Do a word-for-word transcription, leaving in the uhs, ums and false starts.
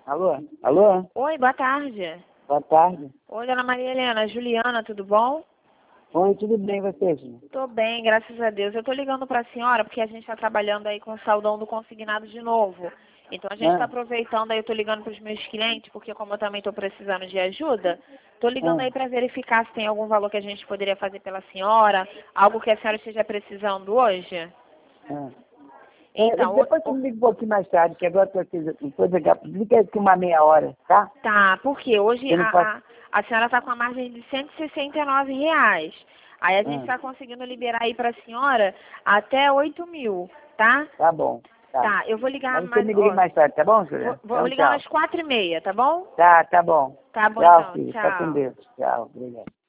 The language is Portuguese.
Alô? Alô? Oi, boa tarde. Boa tarde. Oi, dona Maria Helena. Juliana, tudo bom? Oi, tudo bem, você, senhor? Tô bem, graças a Deus. Eu tô ligando pra senhora porque a gente tá trabalhando aí com o saldão do consignado de novo. Então a gente tá Ah, aproveitando aí, eu tô ligando pros meus clientes, porque como eu também tô precisando de ajuda, tô ligando ah, aí pra verificar se tem algum valor que a gente poderia fazer pela senhora, algo que a senhora esteja precisando hoje. ah. É, Então, o- depois você o- me liga um pouquinho mais tarde, que agora eu preciso depois ligar, liga aqui uma meia hora, tá? tá, porque hoje Eu não posso... a, a, a senhora tá com a margem de cento e sessenta e nove reais. Aí a gente Ah, tá conseguindo liberar aí pra senhora até oito mil, tá? tá bom, tá. Tá, eu vou ligar Mas você mais, me liga ó, mais tarde, tá bom, vou, Juliana? vou Então, ligar tchau. umas quatro e meia, tá bom? Tá, tá bom. Tá bom Tchau, então, filho. Fica com tchau. Deus. Tchau, obrigado.